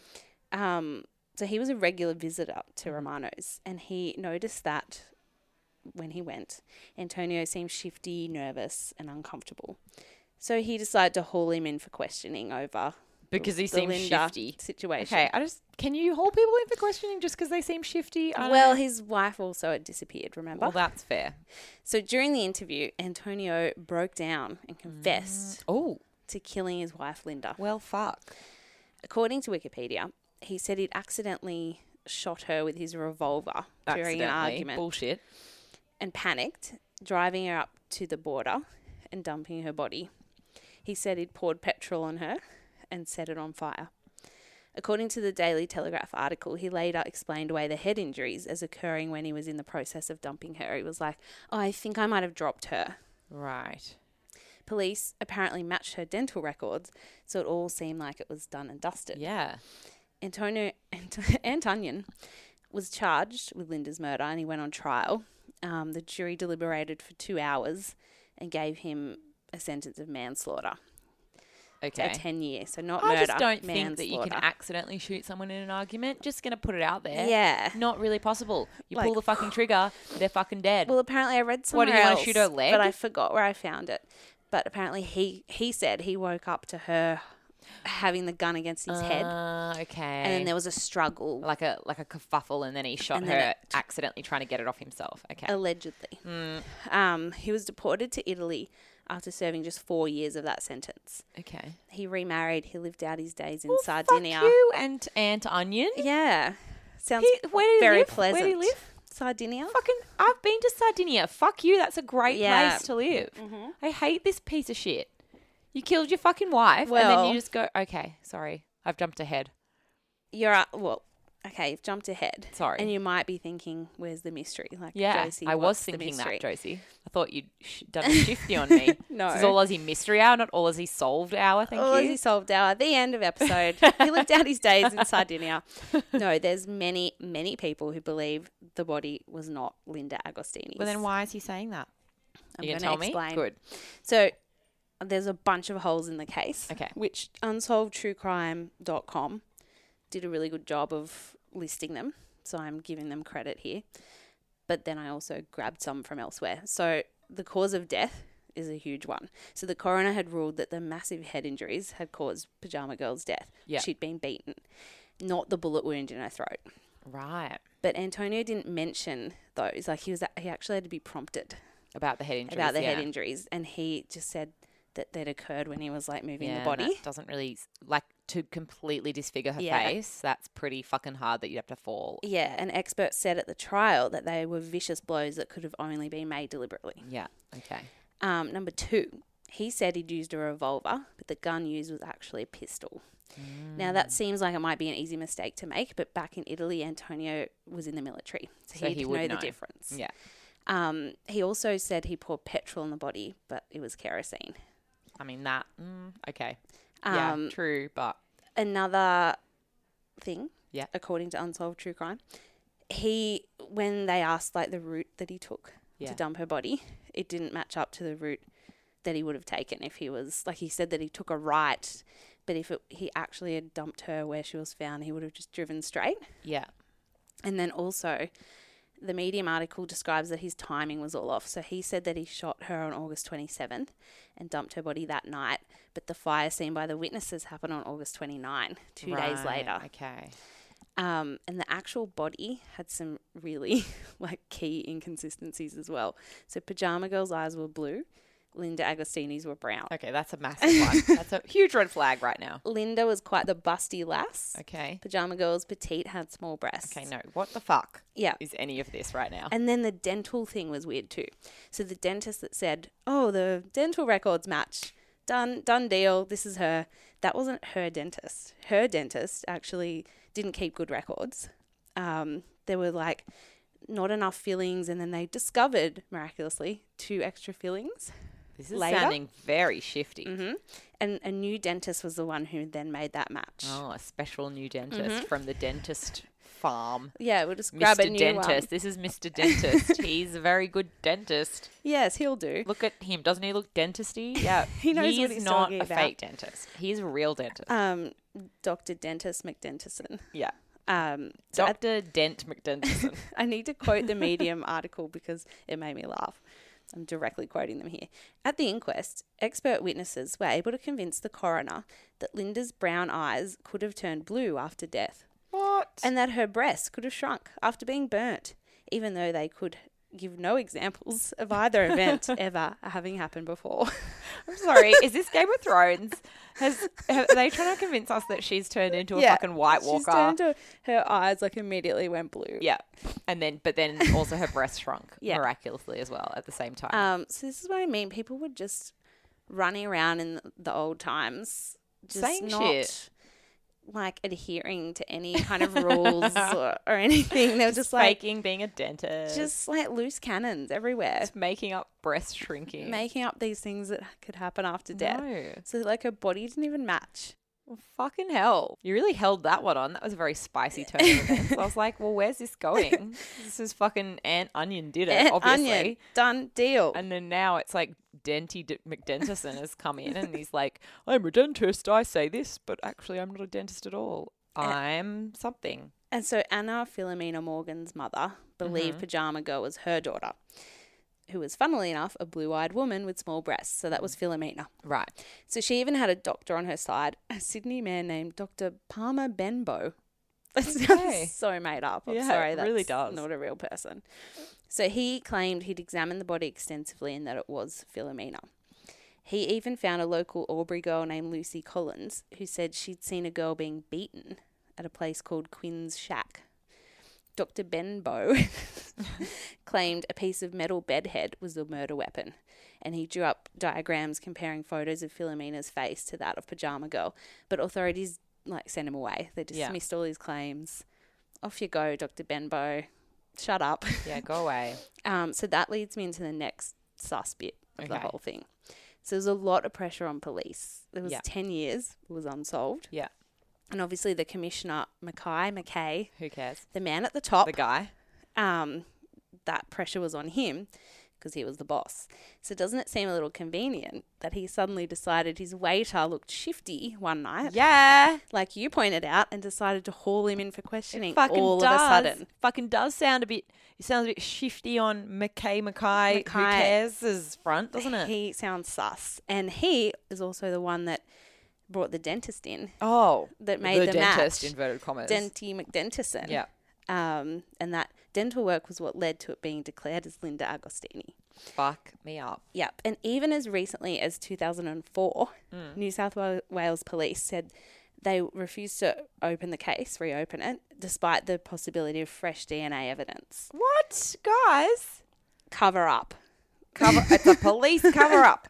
Um, so he was a regular visitor to Romano's and he noticed that when he went, Antonio seemed shifty, nervous and uncomfortable. So he decided to haul him in for questioning over Because he the seems Linda shifty. situation. Okay, I just can you hold people in for questioning just because they seem shifty? I don't Well, know. his wife also had disappeared, remember? well, that's fair. So during the interview, Antonio broke down and confessed Oh, to killing his wife, Linda. well, fuck. According to Wikipedia, he said he'd accidentally shot her with his revolver during an Accidentally. argument Bullshit. and panicked, driving her up to the border and dumping her body. He said he'd poured petrol on her and set it on fire. According to the Daily Telegraph article, he later explained away the head injuries as occurring when he was in the process of dumping her. He was like, oh, I think I might have dropped her. Right. Police apparently matched her dental records, so it all seemed like it was done and dusted. Yeah. Antonio Ant- Antonion was charged with Linda's murder and he went on trial. Um, the jury deliberated for two hours and gave him a sentence of manslaughter. Okay. A ten year, so not I murder. just don't think that you can manslaughter. accidentally shoot someone in an argument. Just gonna put it out there. Yeah. Not really possible. You Like- pull the fucking trigger, they're fucking dead. Well, apparently I read somewhere What, do you wanna else, shoot her leg? but I forgot where I found it. But apparently he he said he woke up to her having the gun against his head, Uh, okay. and then there was a struggle, like a like a kerfuffle, and then he shot And her then it- accidentally trying to get it off himself. Okay. allegedly. Mm, Um, he was deported to Italy after serving just four years of that sentence. okay. He remarried. He lived out his days in Well, Sardinia. Fuck you and Aunt Onion. Yeah, sounds He, where do you very live? pleasant. Where do you live? Sardinia. Fucking, I've been to Sardinia. Fuck you. That's a great Yeah. place to live. Mhm. I hate this piece of shit. You killed your fucking wife, and Well- then you just go, okay, sorry, I've jumped ahead. You're uh, well. Okay, you've jumped ahead. Sorry. And you might be thinking, "Where's the mystery?" Like, Yeah, Josie, I was what's the thinking mystery? that, Josie. I thought you'd sh- done a shifty on me. No. This is all Aussie mystery hour, not all Aussie solved hour. Thank Oh, you. he solved our at the end of episode. He lived out his days in Sardinia. No, there's many, many people who believe the body was not Linda Agostini's. Well, then why is he saying that? I'm You going gonna to tell explain. me? Good. So there's a bunch of holes in the case. Okay. Which unsolved true crime dot com did a really good job of listing them. So I'm giving them credit here. But then I also grabbed some from elsewhere. So the cause of death is a huge one. So the coroner had ruled that the massive head injuries had caused Pajama Girl's death. Yeah. She'd been beaten, not the bullet wound in her throat. Right. But Antonio didn't mention those. Like he was, he actually had to be prompted About the head injuries. about the yeah. head injuries, and he just said that they'd occurred when he was like moving Yeah, the and body. that doesn't really, s- like, to completely disfigure her Yeah. face, that's pretty fucking hard that you have to fall. Yeah, and experts said at the trial that they were vicious blows that could have only been made deliberately. Yeah. Okay. Um, number two, he said he'd used a revolver, but the gun used was actually a pistol. Mm. Now, that seems like it might be an easy mistake to make, but back in Italy, Antonio was in the military, so, So he'd he know, would the know. difference. Yeah. Um, he also said he poured petrol on the body, but it was kerosene. I mean, that, mm, okay. Um, yeah, true, but Another thing, Yeah. according to Unsolved True Crime, he, when they asked like the route that he took Yeah. to dump her body, it didn't match up to the route that he would have taken if he was, like he said that he took a right, but if it, he actually had dumped her where she was found, he would have just driven straight. yeah. And then also, the Medium article describes that his timing was all off. So he said that he shot her on August twenty-seventh and dumped her body that night, but the fire seen by the witnesses happened on August twenty-ninth, two days Right, later. Okay. Um, and the actual body had some really like key inconsistencies as well. So Pajama Girl's eyes were blue, Linda Agostini's were brown. Okay, that's a massive one. That's a huge red flag right now. Linda was quite the busty lass. Okay. Pajama Girl's petite, had small breasts. Okay, no. What the fuck Yeah. is any of this right now? And then the dental thing was weird too. So the dentist that said, "Oh, the dental records match. Done, done deal. This is her." That wasn't her dentist. Her dentist actually didn't keep good records. Um, there were like not enough fillings, and then they discovered miraculously two extra fillings. This is later. sounding very shifty. Mm-hmm. And a new dentist was the one who then made that match. Oh, a special new dentist Mm-hmm. from the dentist farm. Yeah, we'll just grab Mister a new Dentist. one. This is Mister Dentist. He's a very good dentist. Yes, he'll do. Look at him. Doesn't he look dentisty? Yeah. He knows he what is he's not talking a about. fake dentist. He's a real dentist. Um, Doctor Dentist McDentison. yeah. Um, so at Doctor Dent McDentison. I need to quote the Medium article because it made me laugh. I'm directly quoting them here. At the inquest, expert witnesses were able to convince the coroner that Linda's brown eyes could have turned blue after death What? and that her breasts could have shrunk after being burnt, even though they could give no examples of either event ever having happened before. I'm sorry. Is this Game of Thrones? Has have, are they trying to convince us that she's turned into a fucking White Walker? She's turned to, her eyes like immediately went blue. Yeah, and then but then also her breast shrunk Yeah. miraculously as well at the same time. Um, so this is what I mean. People were just running around in the, the old times, just Saying not shit. like adhering to any kind of rules or, or anything. They were just, like faking being a dentist, just like loose cannons everywhere, just making up breast shrinking, making up these things that could happen after death. No. So like her body didn't even match. Well, fucking hell. You really held that one on. That was a very spicy turn of events. I was like, well, where's this going? This is fucking Aunt Onion did it, Aunt obviously. Onion, done deal. And then now it's like Denty D- McDentison has come in and he's like, I'm a dentist. I say this, but actually I'm not a dentist at all. I'm something. And so Anna Philomena Morgan's mother believed Mhm. Pajama Girl was her daughter, who was, funnily enough, a blue-eyed woman with small breasts. So that was Philomena. Right. So she even had a doctor on her side, a Sydney man named Doctor Palmer Benbow. That Okay. sounds so made up. I'm Yeah, sorry, it that's really does. not a real person. So he claimed he'd examined the body extensively and that it was Philomena. He even found a local Albury girl named Lucy Collins who said she'd seen a girl being beaten at a place called Quinn's Shack. Doctor Benbow claimed a piece of metal bedhead was the murder weapon, and he drew up diagrams comparing photos of Philomena's face to that of Pajama Girl, but authorities like sent him away. They Yeah. dismissed all his claims. Off you go, Doctor Benbow. Shut up. Yeah, go away. Um, so that leads me into the next sus bit of the Okay. whole thing. So there's a lot of pressure on police. There was Yeah. ten years, it was unsolved. Yeah. And obviously the commissioner, Mackay, McKay, Who cares? the man at the top, The guy. um, that pressure was on him because he was the boss. So doesn't it seem a little convenient that he suddenly decided his waiter looked shifty one night, Yeah. like you pointed out, and decided to haul him in for questioning Fucking all does. of a sudden? Fucking does sound a bit, it sounds a bit shifty on McKay Mackay. Who Mackay. cares' front, doesn't it? He sounds sus. And he is also the one that brought the dentist in Oh. that made the the, dentist, match. inverted commas. Denty McDentison. Yeah. Um, and that dental work was what led to it being declared as Linda Agostini. Fuck me up. Yep. And even as recently as two thousand four, Mm. New South Wa- Wales police said they refused to open the case, reopen it, despite the possibility of fresh D N A evidence. What, guys? Cover up. Cover. It's a police cover up.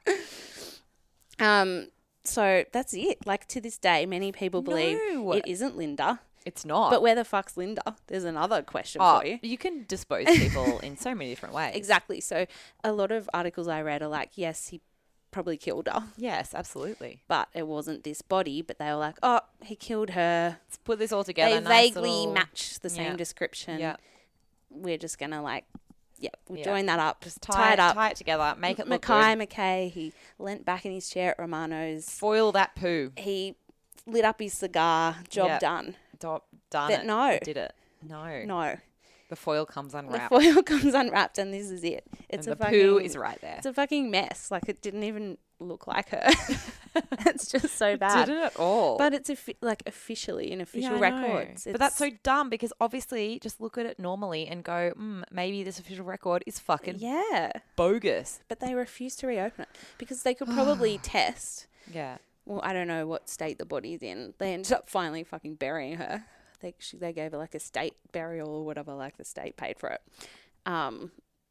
Um. So that's it. Like, to this day, many people believe No. it isn't Linda. It's not. But where the fuck's Linda? There's another question oh, for you. You can dispose people in so many different ways. Exactly. So a lot of articles I read are like, yes, he probably killed her, Yes, absolutely. but it wasn't this body. But they were like, oh, he killed her. Let's put this all together. They nice vaguely little... match the same Yeah. description. Yeah. We're just going to like, yeah, we'll Yeah. join that up. Just tie, tie, it up. tie it together. Make it look Mackay good. McKay, he leant back in his chair at Romano's. Foil that poo. He lit up his cigar. Job Yep. done. Do- done But it. no. Did it. No. No. The foil comes unwrapped. The foil comes unwrapped and this is it. It's and a the fucking, poo is right there. It's a fucking mess. Like, it didn't even look like her. It's just so bad. Didn't it all? But it's offi- like officially in official Yeah, I know. records. But that's It's- so dumb because obviously just look at it normally and go, mm, maybe this official record is fucking yeah. bogus. But they refuse to reopen it because they could probably test. Yeah. Well, I don't know what state the body's in. They ended up finally fucking burying her. They she, they gave her like a state burial or whatever. Like, the state paid for it. Um,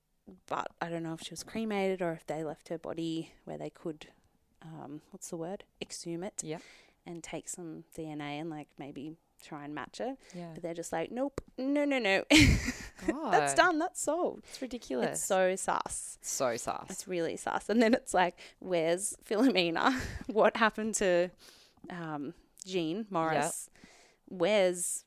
but I don't know if she was cremated or if they left her body where they could, um, what's the word? Exhume it. Yeah. And take some D N A and like maybe try and match it. Yeah. But they're just like, nope, no, no, no. God. That's done. That's solved. It's ridiculous. It's so sus. so sus. It's really sus. And then it's like, where's Philomena? What happened to um, Jean Morris? Where's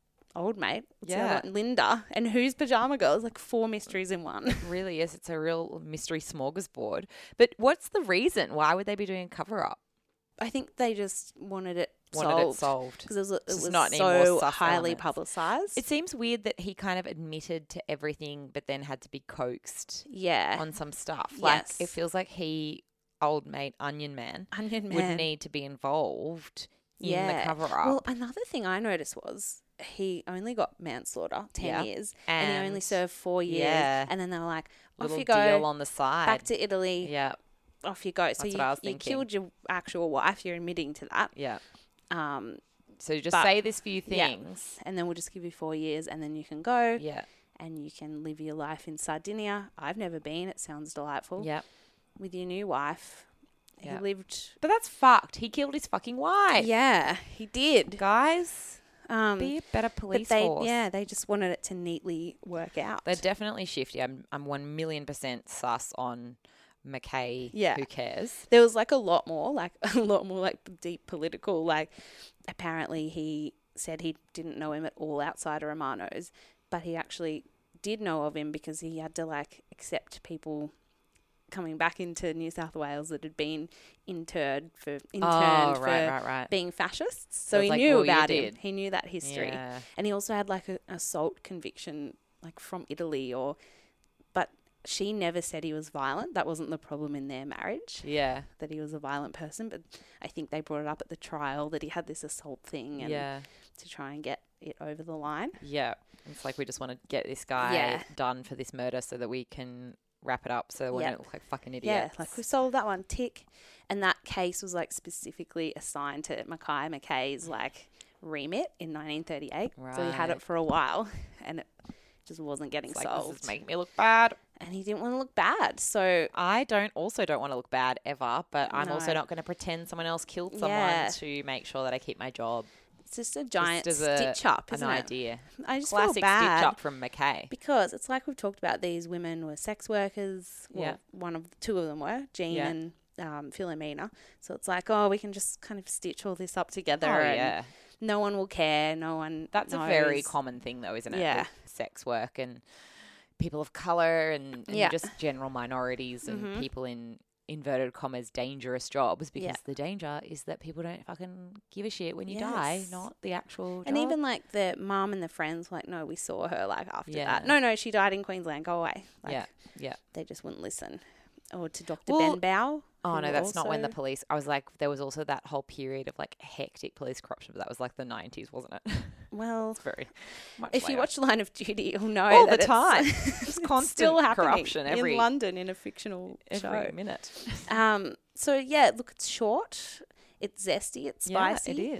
old mate? What's the other Yeah. one? Linda. And who's Pajama Girl? It's like four mysteries in one. It really is. It's a real mystery smorgasbord. But what's the reason? Why would they be doing a cover up? I think they just wanted it Wanted solved. it solved. Because it was, it Just was not any more so sus highly elements. publicised. It seems weird that he kind of admitted to everything but then had to be coaxed yeah. on some stuff. Like, Yes. it feels like he, old mate Onion Man, Onion Man. would need to be involved in Yeah. the cover up. Well, another thing I noticed was he only got manslaughter, ten Yeah. years, and, he only And- served four years. yeah. And then they were like, off Little you go, deal on the side. back to Italy, yeah, off you go. So That's you, what I was you thinking. killed your actual wife, you're admitting to that. yeah. Um, So just But- say this few yeah. things. and then we'll just give you four years and then you can go Yeah. and you can live your life in Sardinia. I've never been. It sounds delightful. Yeah. With your new wife. Yeah. He lived. But that's fucked. He killed his fucking wife. Yeah, he did. Guys, Um, be a better but police they, force. yeah, they just wanted it to neatly work out. They're definitely shifty. I'm I'm one million percent sus on McKay. Yeah. Who cares? There was like a lot more, like a lot more like deep political. Like, apparently he said he didn't know him at all outside of Romano's, but he actually did know of him because he had to like accept people coming back into New South Wales that had been interred for interned oh, for right, right, right. being fascists. So, So it's he like, knew well, you about him. did. He knew that history, Yeah. and he also had like an assault conviction, like from Italy, or but she never said he was violent. That wasn't the problem in their marriage, Yeah. that he was a violent person. But I think they brought it up at the trial that he had this assault thing, and Yeah. to try and get it over the line. Yeah. It's like we just want to get this guy Yeah. done for this murder so that we can wrap it up so we Yep. don't look like fucking Yeah, idiots. like we solved that one, tick. And that case was like specifically assigned to Mackay McKay's like remit in nineteen thirty-eight. So he had Right. it for a while, and it just wasn't getting It's like, solved. this is making me look bad. And he didn't want to look bad. So I don't also don't want to look bad ever, but I'm also No. not going to pretend someone else killed someone Yeah. to make sure that I keep my job. it's just a giant Just as a- stitch up, An isn't it? idea. I just Classic feel bad stitch up from McKay. because it's like we've talked about. These women were sex workers. Well, Yeah. one of two of them were Jean Yeah. and um, Philomena. So it's like, oh, we can just kind of stitch all this up together. Oh, and yeah. no one will care. No one. That's knows. a very common thing, though, isn't it? Yeah. With sex work and people of color and, and Yeah. just general minorities and Mhm. people in inverted commas dangerous jobs because Yeah. the danger is that people don't fucking give a shit when you die, Yes. not the actual And job. even like the mum and the friends, were like, no, we saw her like after Yeah. that. No, no, she died in Queensland. Go away. Like, Yeah, yeah. They just wouldn't listen. Or to Doctor Well- Ben Bow. Oh who no, that's not when the also- police. I was like, there was also that whole period of like hectic police corruption, but that was like the nineties, wasn't it? Well, It's very. Much if you later. watch Line of Duty, you'll know all that the it's- time, it's just constant still happening corruption every in London in a fictional every show. minute. Um. So yeah, look, it's short, it's zesty, it's spicy. Yeah, it is.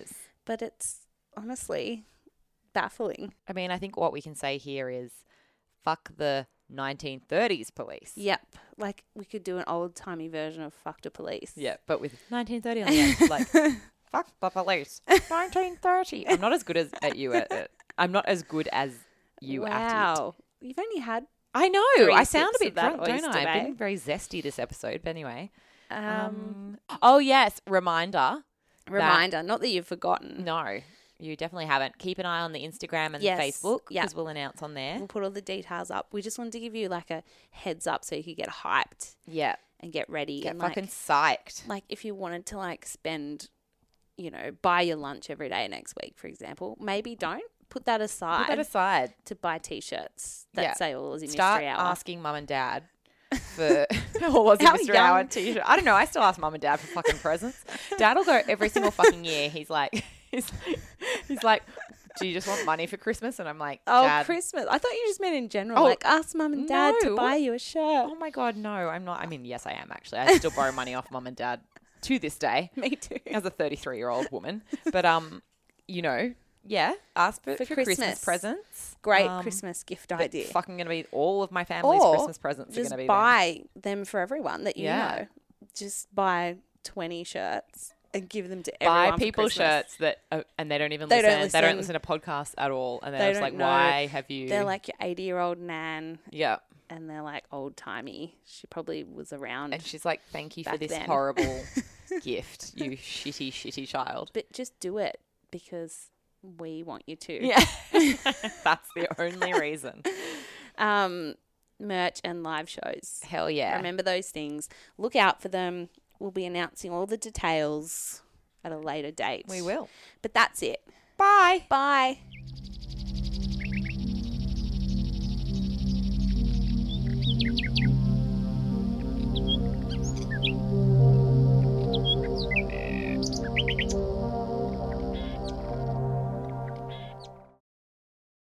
but it's honestly baffling. I mean, I think what we can say here is fuck the nineteen thirties police. Yep. Like, we could do an old-timey version of fuck the police. Yeah, but with nineteen thirty on the end. Like, fuck the police. nineteen thirty. I'm not as good as at you at it. I'm not as good as you at it. Wow. You've only had I know. Three I sound a sips bit of that drunk, don't oyster I? I've been bay. very zesty this episode, but anyway. um, Um, oh, yes. Reminder. reminder. Not that you've forgotten. No, you definitely haven't. Keep an eye on the Instagram and Yes, the Facebook yeah. because we'll announce on there. We'll put all the details up. We just wanted to give you like a heads up so you could get hyped Yeah. and get ready. Get and fucking like, psyched. like if you wanted to like spend, you know, buy your lunch every day next week, for example, maybe don't. Put that aside Put that aside. to buy T-shirts that Yeah. say all Aussie Start Mystery Hour. asking mum and dad for all Aussie How Mystery young? Hour t-shirt. I don't know. I still ask mum and dad for fucking presents. Dad will go every single fucking year. He's like, he's, he's like, do you just want money for Christmas? And I'm like, Oh, Dad. Christmas. I thought you just meant in general. Oh, like ask mum and dad no. to buy you a shirt. Oh my God, no, I'm not. I mean, yes, I am actually. I still borrow money off mum and dad to this day Me too. as a thirty-three year old woman. But, um, you know, yeah, ask for, For for Christmas. Christmas. presents. Great Um, Christmas gift But idea. fucking going to be all of my family's Or Christmas presents are Just going to be buy them for everyone that you Yeah. know. Just buy twenty shirts and give them to there. everyone. Buy for people Christmas. shirts that, uh, and they don't even They listen. don't They don't listen. listen to podcasts at all. And They they're just don't like, know. why have you? They're like your eighty-year-old nan, yeah. and they're like old-timey. She probably was around. And she's like, thank you for Back this then. horrible gift, you shitty, shitty child. But just do it because we want you to. Yeah. That's the only reason. Um, merch and live shows. Hell yeah. Remember those things. Look out for them. We'll be announcing all the details at a later date. We will. But that's it. Bye. Bye.